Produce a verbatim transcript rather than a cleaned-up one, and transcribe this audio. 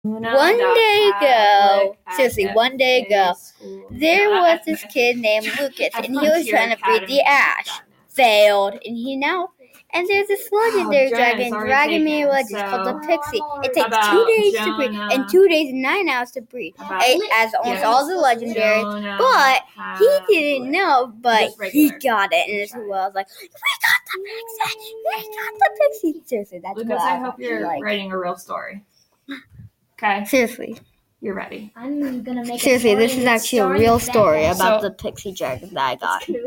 One day ago, seriously, one day ago, there was this kid named Lucas, and he was trying to breed the Ash. Failed, and he now, and there's this legendary dragon, Dragon Mania Legends, called the Pixie. It takes two days to breed, and two days and nine hours to breed, as almost all the legendaries. But he didn't know, but he got it, and this was like, we got the Pixie, we got the Pixie. Seriously, that's Lucas, what I, I hope you're like. writing a real story. Okay. Seriously. You're ready. I'm gonna make Seriously, a story this is actually a real story about so, the Pixie Dragon that I got.